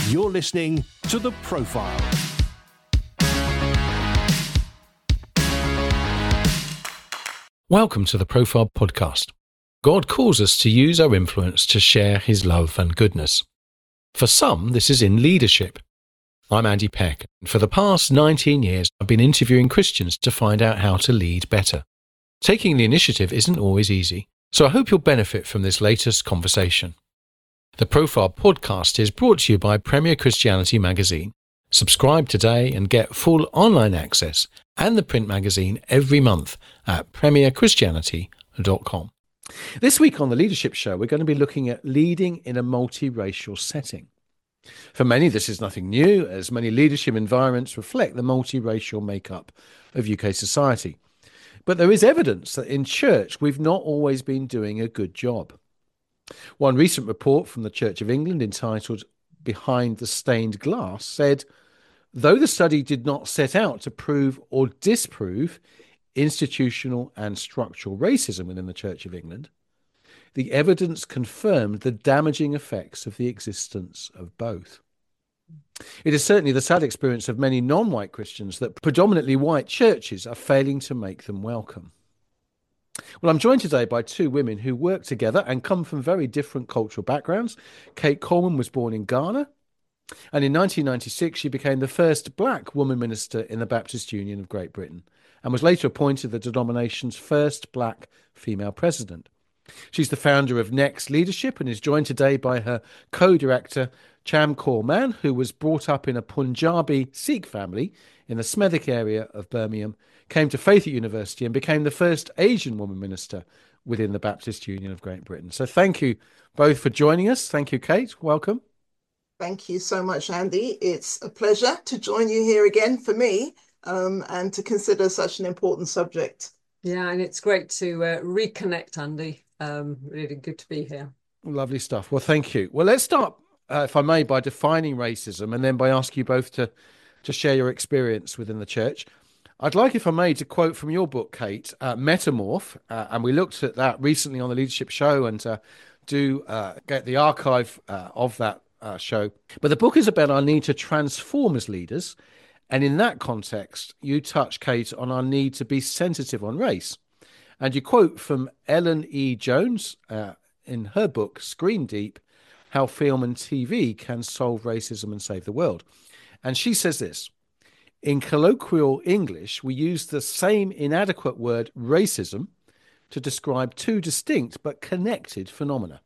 You're listening to The Profile. Welcome to The Profile podcast. God calls us to use our influence to share his love and goodness. For some, this is in leadership. I'm Andy Peck, and for the past 19 years, I've been interviewing Christians to find out how to lead better. Taking the initiative isn't always easy, so I hope you'll benefit from this latest conversation. The Profile podcast is brought to you by Premier Christianity magazine. Subscribe today and get full online access and the print magazine every month at premierchristianity.com. This week on the Leadership Show, we're going to be looking at leading in a multiracial setting. For many, this is nothing new, as many leadership environments reflect the multiracial makeup of UK society. But there is evidence that in church, we've not always been doing a good job. One recent report from the Church of England entitled Behind the Stained Glass said, though the study did not set out to prove or disprove institutional and structural racism within the Church of England, the evidence confirmed the damaging effects of the existence of both. It is certainly the sad experience of many non-white Christians that predominantly white churches are failing to make them welcome. Well, I'm joined today by two women who work together and come from very different cultural backgrounds. Kate Coleman was born in Ghana, and in 1996 she became the first black woman minister in the Baptist Union of Great Britain and was later appointed the denomination's first black female president. She's the founder of Next Leadership and is joined today by her co-director, Cham Kaur Mann, who was brought up in a Punjabi Sikh family in the Smethwick area of Birmingham, came to faith at university and became the first Asian woman minister within the Baptist Union of Great Britain. So thank you both for joining us. Thank you, Kate. Welcome. Thank you so much, Andy. It's a pleasure to join you here again for me and to consider such an important subject. Yeah, and it's great to reconnect, Andy. Really good to be here. Lovely stuff. Well, thank you. Well, let's start, if I may, by defining racism and then by asking you both to share your experience within the church. I'd like, if I may, to quote from your book, Kate, Metamorph, and we looked at that recently on the Leadership Show and do get the archive of that show. But the book is about our need to transform as leaders, and in that context, you touch, Kate, on our need to be sensitive on race. And you quote from Ellen E. Jones in her book, Screen Deep, How Film and TV Can Solve Racism and Save the World. And she says this: in colloquial English, we use the same inadequate word racism to describe two distinct but connected phenomena.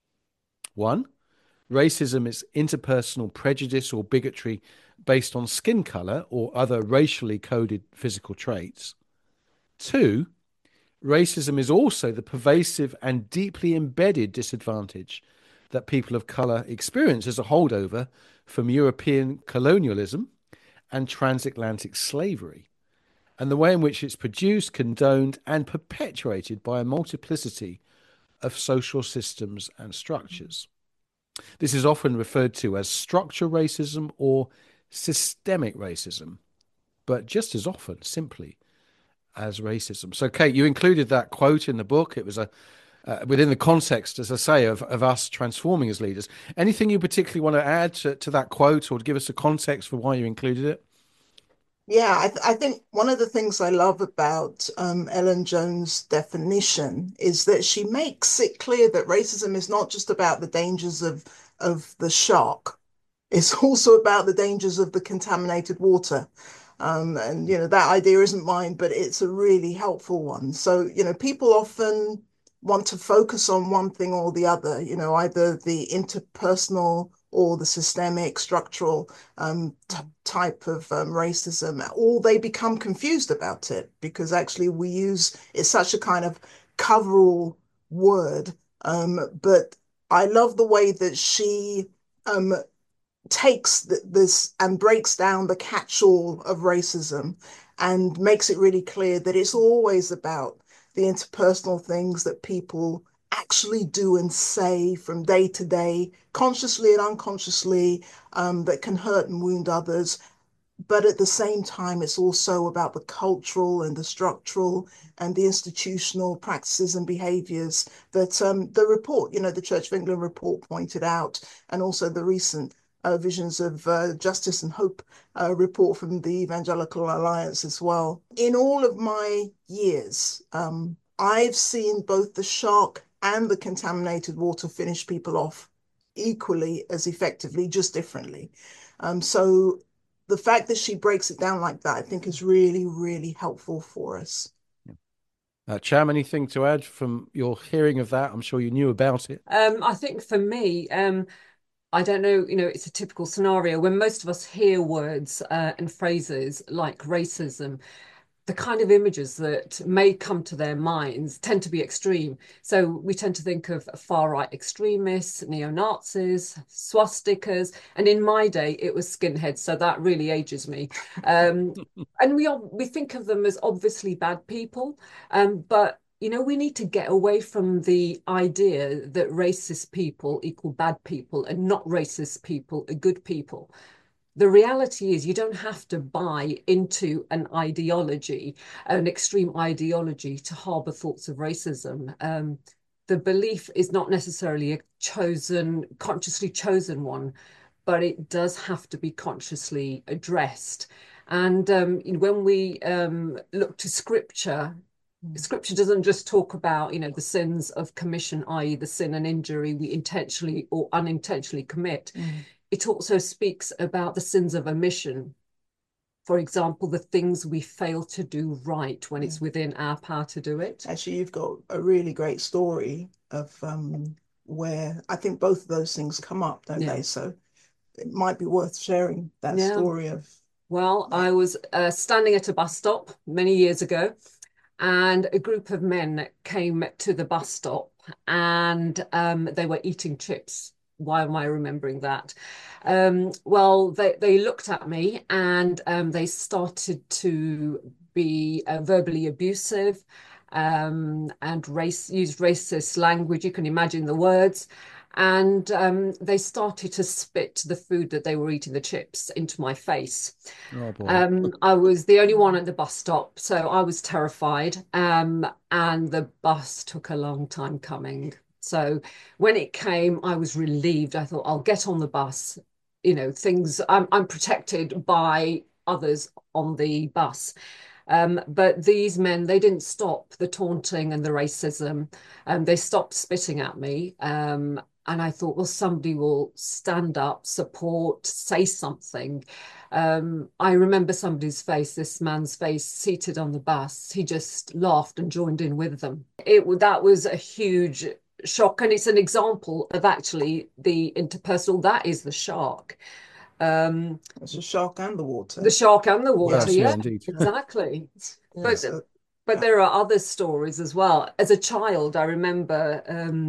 One, racism is interpersonal prejudice or bigotry based on skin color or other racially coded physical traits. Two, racism is also the pervasive and deeply embedded disadvantage that people of color experience as a holdover from European colonialism and transatlantic slavery, and the way in which it's produced, condoned, and perpetuated by a multiplicity of social systems and structures. This is often referred to as structural racism or systemic racism, but just as often simply as racism. So, Kate, you included that quote in the book. It was within the context, as I say, of us transforming as leaders. Anything you particularly want to add to that quote or to give us a context for why you included it? Yeah, I think one of the things I love about Ellen Jones' definition is that she makes it clear that racism is not just about the dangers of the shark. It's also about the dangers of the contaminated water. And, that idea isn't mine, but it's a really helpful one. So, people often want to focus on one thing or the other, either the interpersonal or the systemic, structural type of racism, or they become confused about it because actually it's such a kind of coverall word. But I love the way that she takes this and breaks down the catch-all of racism and makes it really clear that it's always about the interpersonal things that people actually do and say from day to day, consciously and unconsciously, that can hurt and wound others. But at the same time, it's also about the cultural and the structural and the institutional practices and behaviours that the report, the Church of England report pointed out, and also the recent Visions of Justice and Hope report from the Evangelical Alliance as well. In all of my years, I've seen both the shark and the contaminated water finish people off equally as effectively, just differently. So the fact that she breaks it down like that, I think, is really, really helpful for us. Cham, anything to add from your hearing of that? I'm sure you knew about it. I think for me, I don't know, it's a typical scenario when most of us hear words and phrases like racism. The kind of images that may come to their minds tend to be extreme. So we tend to think of far-right extremists, neo-Nazis, swastikas, and in my day it was skinheads, so that really ages me. And we think of them as obviously bad people, but we need to get away from the idea that racist people equal bad people and not racist people are good people. The reality is you don't have to buy into an ideology, an extreme ideology, to harbor thoughts of racism. The belief is not necessarily a consciously chosen one, but it does have to be consciously addressed. And when we look to scripture, scripture doesn't just talk about, the sins of commission, i.e. the sin and injury we intentionally or unintentionally commit. It also speaks about the sins of omission. For example, the things we fail to do right when it's within our power to do it. Actually, you've got a really great story of where I think both of those things come up, don't they? So it might be worth sharing that story of. Well, I was standing at a bus stop many years ago, and a group of men came to the bus stop, and they were eating chips. Why am I remembering that? Well, they looked at me, and they started to be verbally abusive and used racist language. You can imagine the words. And they started to spit the food that they were eating, the chips, into my face. Oh, boy. I was the only one at the bus stop, so I was terrified. And the bus took a long time coming. So when it came, I was relieved. I thought, I'll get on the bus. I'm protected by others on the bus. But these men, they didn't stop the taunting and the racism. They stopped spitting at me. And I thought, well, somebody will stand up, support, say something. I remember somebody's face, this man's face, seated on the bus. He just laughed and joined in with them. That was a huge shock. And it's an example of actually the interpersonal. That is the shark. It's the shark and the water. The shark and the water, Yes, indeed. exactly. Yeah, But there are other stories as well. As a child, I remember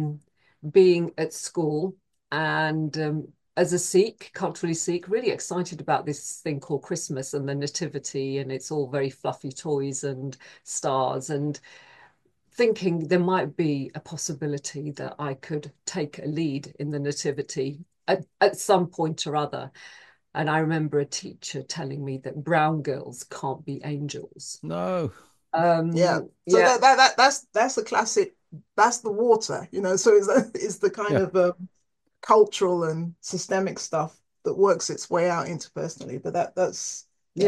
being at school and as a Sikh, culturally Sikh, really excited about this thing called Christmas and the nativity, and it's all very fluffy toys and stars, and thinking there might be a possibility that I could take a lead in the nativity at some point or other. And I remember a teacher telling me that brown girls can't be angels. No. So that's the classic. That's the water, So it's the kind of cultural and systemic stuff that works its way out interpersonally. But that's.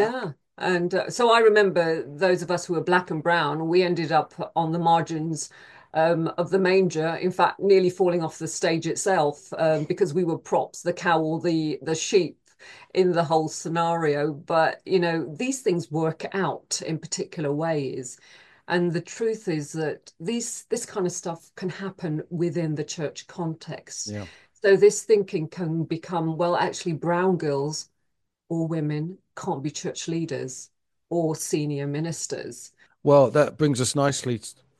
And so I remember those of us who were black and brown, we ended up on the margins of the manger, in fact, nearly falling off the stage itself because we were props, the cow or the sheep in the whole scenario. But, these things work out in particular ways. And the truth is that this kind of stuff can happen within the church context. Yeah. So this thinking can become, well, actually, brown girls or women can't be church leaders or senior ministers. Well, that brings us nicely,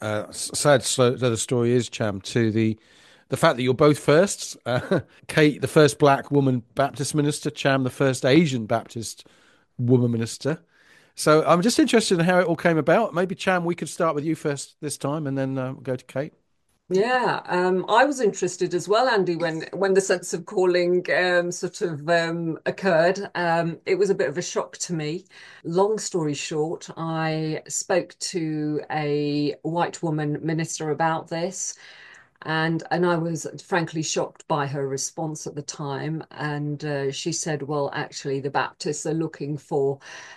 sad so the story is, Cham, to the fact that you're both firsts. Kate, the first black woman Baptist minister, Cham, the first Asian Baptist woman minister. So I'm just interested in how it all came about. Maybe, Cham, we could start with you first this time and then go to Kate. Yeah, I was interested as well, Andy, when the sense of calling occurred. It was a bit of a shock to me. Long story short, I spoke to a white woman minister about this, And I was frankly shocked by her response at the time. And she said, well, actually, the Baptists are looking for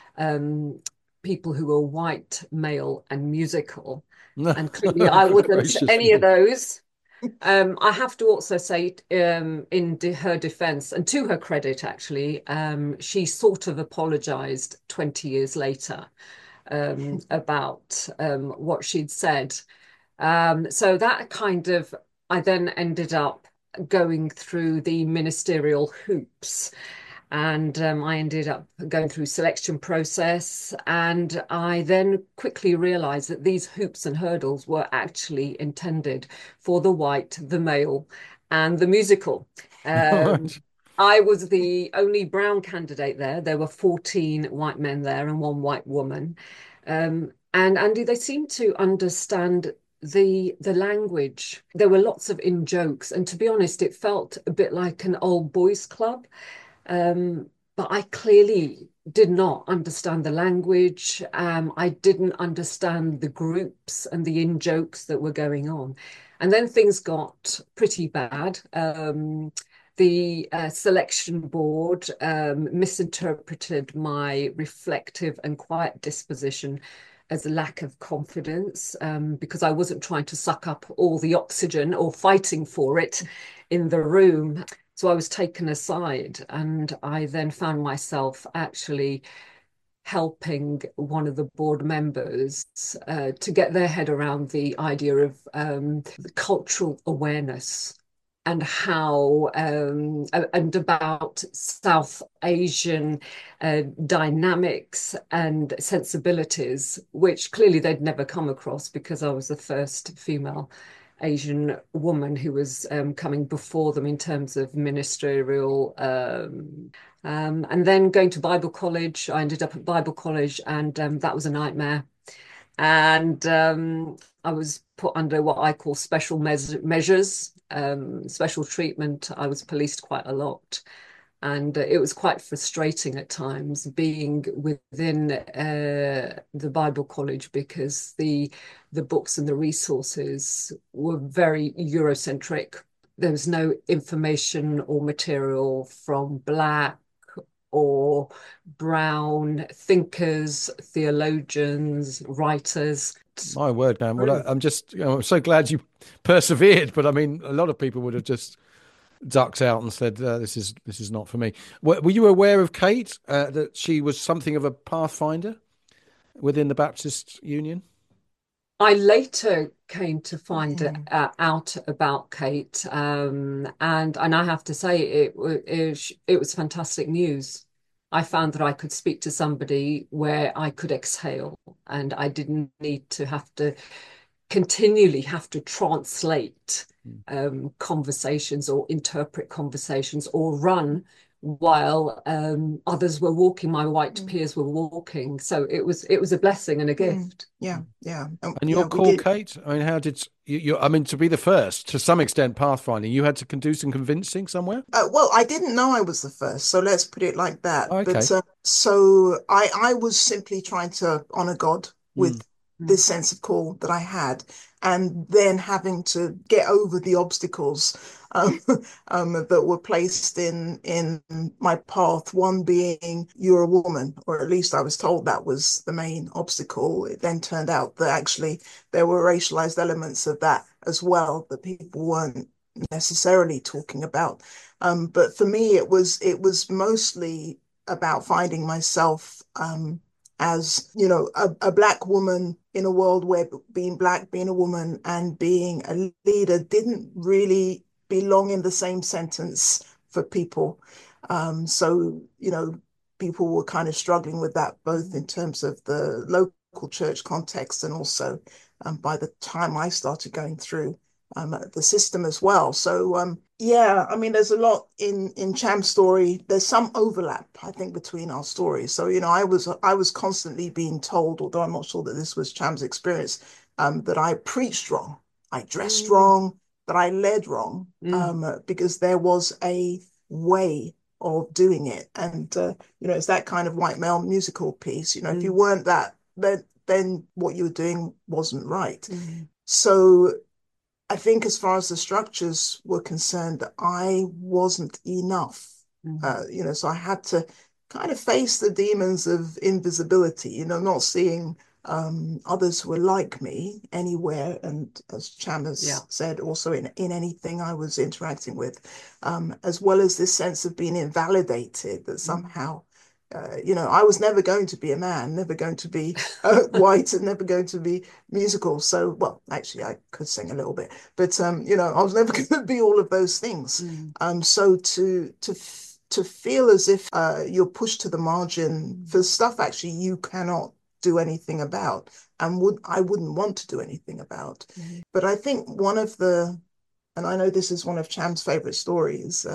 people who are white, male, and musical. And clearly, I Good wasn't gracious any of me. those. I have to also say, her defense, and to her credit, actually, she sort of apologized 20 years later about what she'd said. So that kind of, I then ended up going through the ministerial hoops. And I ended up going through selection process, and I then quickly realized that these hoops and hurdles were actually intended for the white, the male, and the musical. Um, Right. I was the only brown candidate there. There were 14 white men there and one white woman. And Andy, they seemed to understand the language. There were lots of in jokes, and to be honest, it felt a bit like an old boys club. But I clearly did not understand the language. I didn't understand the groups and the in jokes that were going on. And then things got pretty bad. The selection board misinterpreted my reflective and quiet disposition as a lack of confidence, because I wasn't trying to suck up all the oxygen or fighting for it in the room. So I was taken aside, and I then found myself actually helping one of the board members to get their head around the idea of the cultural awareness and how and about South Asian dynamics and sensibilities, which clearly they'd never come across because I was the first female Asian woman who was coming before them in terms of ministerial. And then going to Bible college, I ended up at Bible college, and that was a nightmare. And I was put under what I call special measures, special treatment. I was policed quite a lot. And it was quite frustrating at times being within the Bible college, because the books and the resources were very Eurocentric. There was no information or material from Black or brown thinkers, theologians, writers. My word, man. Well, I'm just, I'm so glad you persevered. But I mean, a lot of people would have just ducked out and said, "This is not for me." Were you aware of Kate, that she was something of a pathfinder within the Baptist Union? I later came to find Yeah. out about Kate, and I have to say it was fantastic news. I found that I could speak to somebody where I could exhale, and I didn't need to have to continually have to translate conversations or interpret conversations or run while others were walking, my white peers were walking. So it was a blessing and a gift. Yeah, yeah. And Yeah, your we call, did. Kate? I mean, how did you, I mean, to be the first, to some extent, pathfinding, you had to do some convincing somewhere? Well, I didn't know I was the first, so let's put it like that. Oh, But okay. so I was simply trying to honor God Mm. with this sense of call that I had, and then having to get over the obstacles um, that were placed in my path. One being you're a woman, or at least I was told that was the main obstacle. It then turned out that actually there were racialized elements of that as well that people weren't necessarily talking about. But for me, it was mostly about finding myself as, a black woman in a world where being black, being a woman, and being a leader didn't really belong in the same sentence for people. So, people were kind of struggling with that, both in terms of the local church context and also by the time I started going through the system as well. So yeah, I mean, there's a lot in Cham's story. There's some overlap, I think, between our stories. So I was constantly being told, although I'm not sure that this was Cham's experience, that I preached wrong, I dressed wrong, that I led wrong, because there was a way of doing it, and it's that kind of white male musical piece. If you weren't that, then what you were doing wasn't right. So I think as far as the structures were concerned, I wasn't enough. So I had to kind of face the demons of invisibility, not seeing others who were like me anywhere. And as Cham has said, also in anything I was interacting with, as well as this sense of being invalidated that somehow I was never going to be a man, never going to be white, and never going to be musical. So, well, actually, I could sing a little bit, but I was never going to be all of those things. So to feel as if you're pushed to the margin for stuff actually you cannot do anything about, and I wouldn't want to do anything about. But I think and I know this is one of Cham's favorite stories.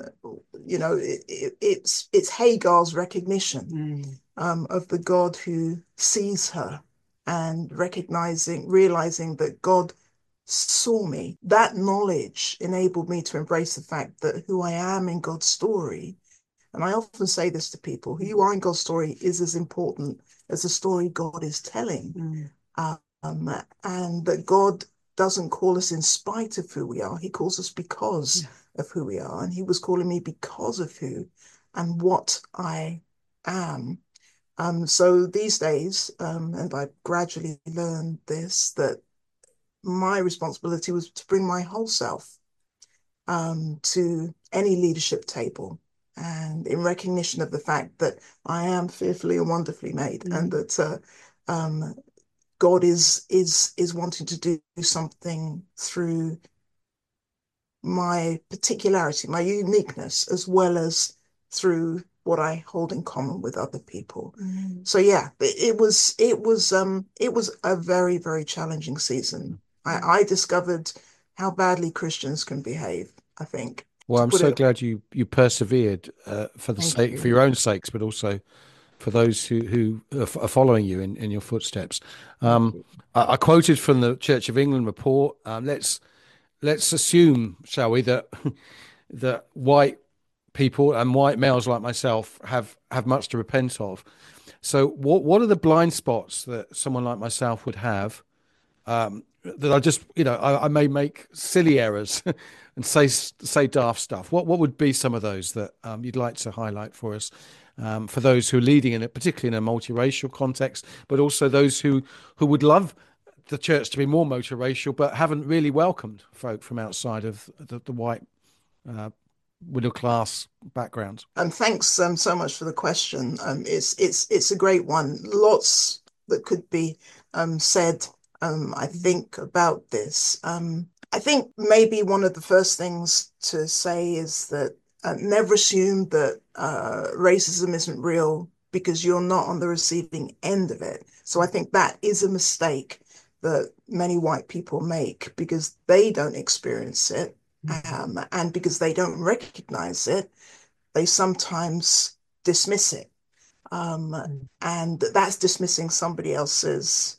It's Hagar's recognition of the God who sees her, and realizing that God saw me. That knowledge enabled me to embrace the fact that who I am in God's story, and I often say this to people, who you are in God's story is as important as the story God is telling. And that God doesn't call us in spite of who we are. He calls us because of who we are. And he was calling me because of who and what I am. So these days, and I gradually learned this, that my responsibility was to bring my whole self to any leadership table, and in recognition of the fact that I am fearfully and wonderfully made, and that God is wanting to do something through my particularity, my uniqueness, as well as through what I hold in common with other people. So yeah, it was a very, very challenging season. I discovered how badly Christians can behave, I think. Well, I'm so glad you persevered for your own sakes, but also for those who are following you in your footsteps. I quoted from the Church of England report. Let's assume, shall we, that that white people and white males like myself have much to repent of. So what are the blind spots that someone like myself would have, that I just, I may make silly errors and say daft stuff? What would be some of those that you'd like to highlight for us, for those who are leading in it, particularly in a multiracial context, but also those who would love the church to be more multiracial, but haven't really welcomed folk from outside of the white middle class backgrounds? And thanks so much for the question. It's a great one. Lots that could be said, I think, about this. I think maybe one of the first things to say is that never assume that racism isn't real because you're not on the receiving end of it. So I think that is a mistake that many white people make because they don't experience it, and because they don't recognize it, they sometimes dismiss it. And that's dismissing somebody else's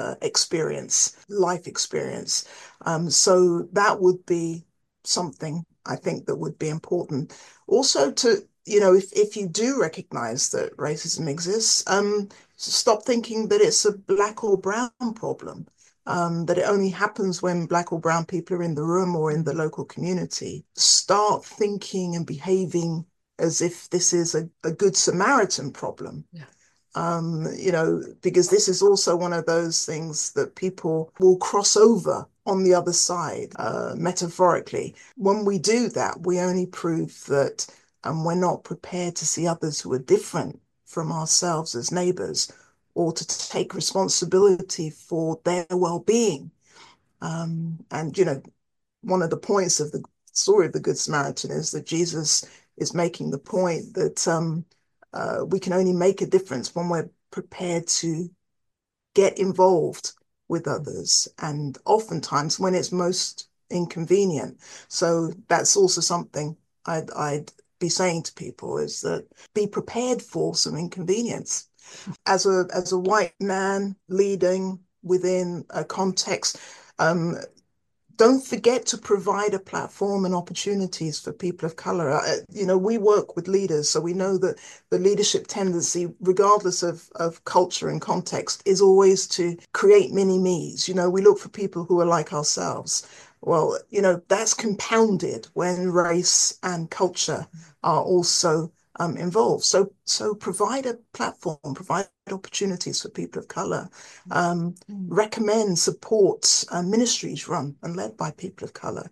life experience. So that would be something I think that would be important. Also to, if you do recognize that racism exists, stop thinking that it's a black or brown problem, that it only happens when black or brown people are in the room or in the local community. Start thinking and behaving as if this is a Good Samaritan problem. Because this is also one of those things that people will cross over on the other side, metaphorically. When we do that, we only prove that we're not prepared to see others who are different from ourselves as neighbors, or to take responsibility for their well-being. And, one of the points of the story of the Good Samaritan is that Jesus is making the point that we can only make a difference when we're prepared to get involved with others, and oftentimes when it's most inconvenient. So that's also something I'd be saying to people, is that be prepared for some inconvenience. As a white man leading within a context, don't forget to provide a platform and opportunities for people of color. We work with leaders, so we know that the leadership tendency, regardless of culture and context, is always to create mini-me's. We look for people who are like ourselves. Well, that's compounded when race and culture are also involved. So provide a platform, provide opportunities for people of color, recommend, support ministries run and led by people of color.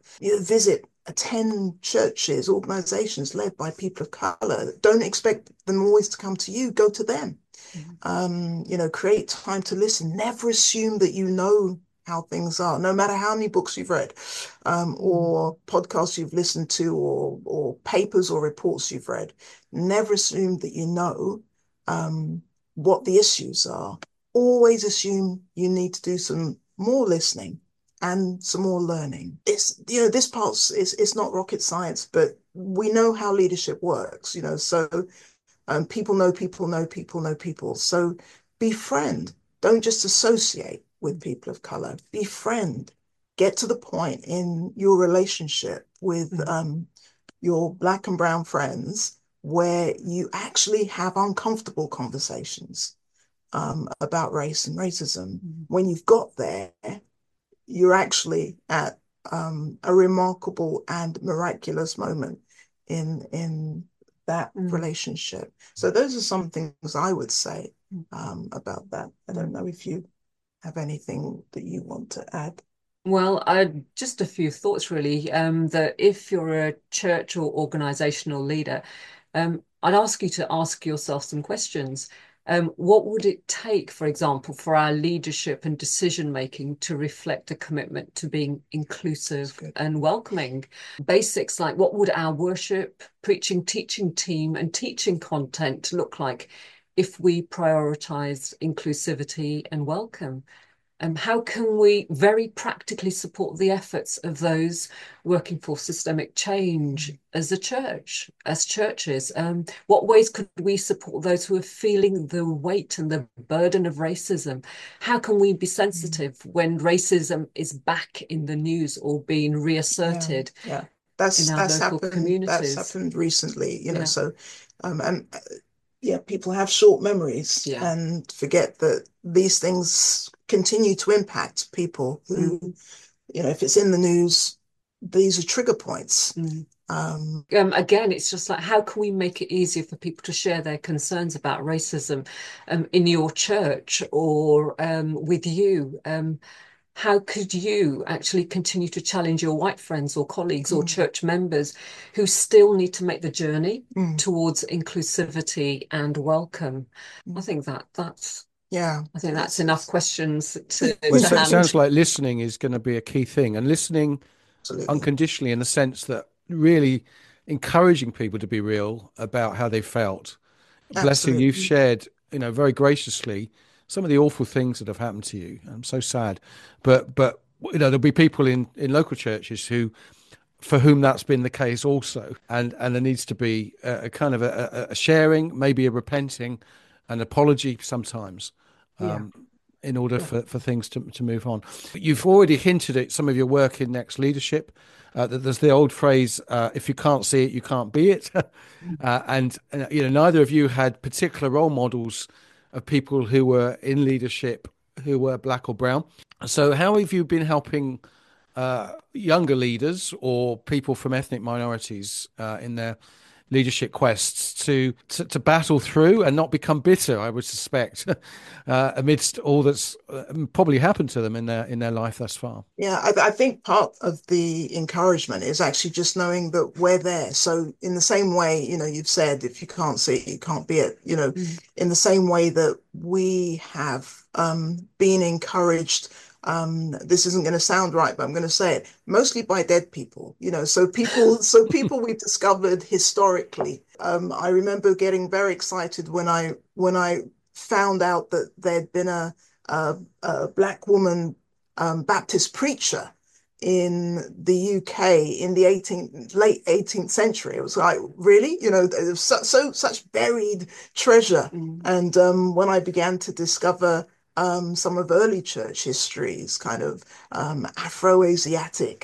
Attend churches, organizations led by people of color. Don't expect them always to come to you, go to them. Create time to listen. Never assume that you know how things are, no matter how many books you've read, or podcasts you've listened to, or papers or reports you've read. Never assume that you know what the issues are. Always assume you need to do some more listening and some more learning. This part is not rocket science, but we know how leadership works, so people know people know people know people. So befriend, don't just associate with people of color, befriend, get to the point in your relationship with your Black and brown friends where you actually have uncomfortable conversations about race and racism. When you've got there, you're actually at a remarkable and miraculous moment in that relationship. So those are some things I would say about that. I don't know if you have anything that you want to add. Well, just a few thoughts really. That if you're a church or organizational leader, I'd ask you to ask yourself some questions. What would it take, for example, for our leadership and decision making to reflect a commitment to being inclusive and welcoming? Basics like what would our worship, preaching, teaching team and teaching content look like if we prioritize inclusivity and welcome? How can we very practically support the efforts of those working for systemic change as a church, as churches? What ways could we support those who are feeling the weight and the burden of racism? How can we be sensitive when racism is back in the news or being reasserted? Yeah. That's happened. Communities. That's happened recently, so people have short memories and forget that these things continue to impact people who, if it's in the news, these are trigger points. Again, it's just like, how can we make it easier for people to share their concerns about racism in your church or with you? How could you actually continue to challenge your white friends or colleagues or church members who still need to make the journey towards inclusivity and welcome? I think that's enough questions to Well, it sounds like listening is going to be a key thing, and listening unconditionally in the sense that really encouraging people to be real about how they felt. Bless you, you've shared, very graciously some of the awful things that have happened to you. I'm so sad, but there'll be people in local churches for whom that's been the case also, and there needs to be a kind of a sharing, maybe a repenting, an apology sometimes, in order for things to move on. But you've already hinted at some of your work in Next Leadership. That there's the old phrase, if you can't see it, you can't be it. And neither of you had particular role models of people who were in leadership who were Black or brown. So how have you been helping younger leaders or people from ethnic minorities in their leadership quests to battle through and not become bitter, I would suspect, amidst all that's probably happened to them in their life thus far? Yeah, I think part of the encouragement is actually just knowing that we're there. So in the same way, you've said, if you can't see it, you can't be it, in the same way that we have been encouraged. This isn't going to sound right, but I'm going to say it, mostly by dead people, so people we've discovered historically. I remember getting very excited when I found out that there'd been a Black woman Baptist preacher in the UK in the late 18th century. It was like, really? There's such buried treasure. And when I began to discover some of early church histories, kind of Afro-Asiatic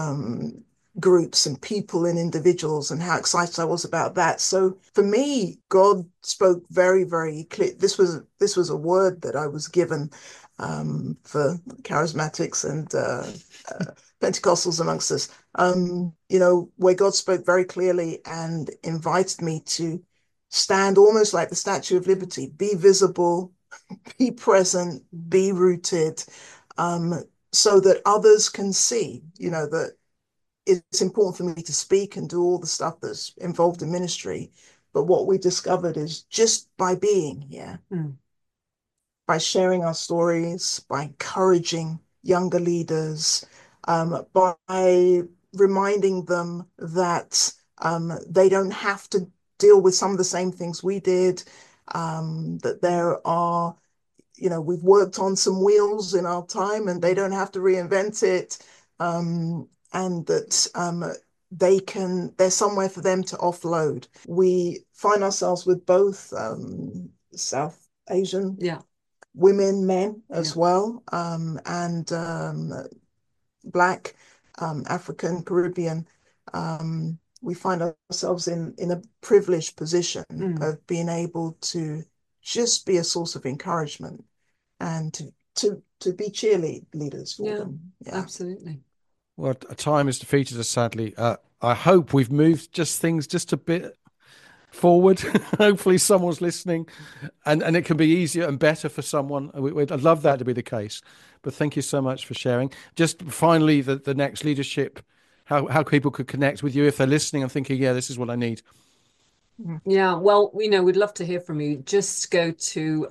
groups and people and individuals, and how excited I was about that. So for me, God spoke very, very clear. This was a word that I was given for charismatics and Pentecostals amongst us, where God spoke very clearly and invited me to stand almost like the Statue of Liberty, be visible, be present, be rooted, so that others can see, that it's important for me to speak and do all the stuff that's involved in ministry. But what we discovered is just by being here, by sharing our stories, by encouraging younger leaders, by reminding them that they don't have to deal with some of the same things we did, that there are, we've worked on some wheels in our time and they don't have to reinvent it, and that there's somewhere for them to offload. We find ourselves with both South Asian women, men as well, and Black, African, Caribbean. We find ourselves in a privileged position of being able to just be a source of encouragement and to be cheerleaders for them. Yeah, absolutely. Well, time has defeated us, sadly. I hope we've moved things just a bit forward. Hopefully someone's listening and it can be easier and better for someone. I'd love that to be the case. But thank you so much for sharing. Just finally, the next leadership, how people could connect with you if they're listening and thinking, yeah, this is what I need. Yeah, well, we'd love to hear from you. Just go to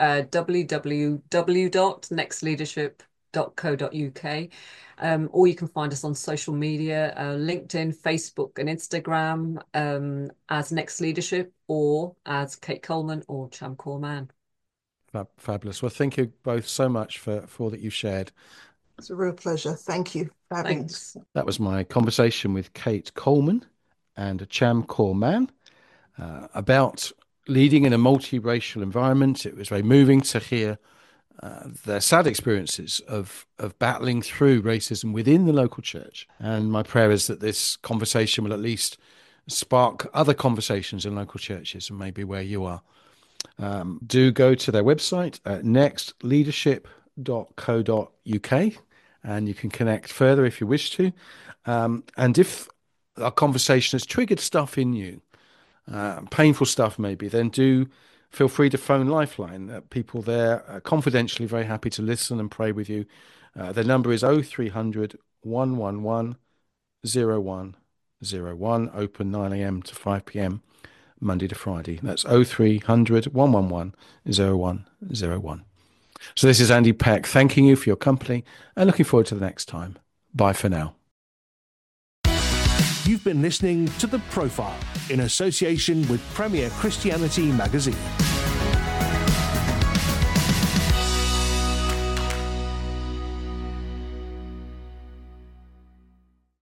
www.nextleadership.co.uk. Or you can find us on social media, LinkedIn, Facebook and Instagram, as Next Leadership or as Kate Coleman or Cham Coleman. Fabulous. Well, thank you both so much for all that you've shared. It's a real pleasure. Thank you for having us. That was my conversation with Kate Coleman and Cham Coleman about leading in a multiracial environment. It was very moving to hear their sad experiences of battling through racism within the local church. And my prayer is that this conversation will at least spark other conversations in local churches and maybe where you are. Do go to their website at nextleadership.co.uk and you can connect further if you wish to. And if our conversation has triggered stuff in you, painful stuff maybe, then do feel free to phone Lifeline. People there are confidentially very happy to listen and pray with you. The number is 0300 111 0101, open 9 a.m. to 5 p.m. Monday to Friday. That's 0300 111 0101. So this is Andy Peck thanking you for your company and looking forward to the next time. Bye for now. You've been listening to The Profile in association with Premier Christianity Magazine.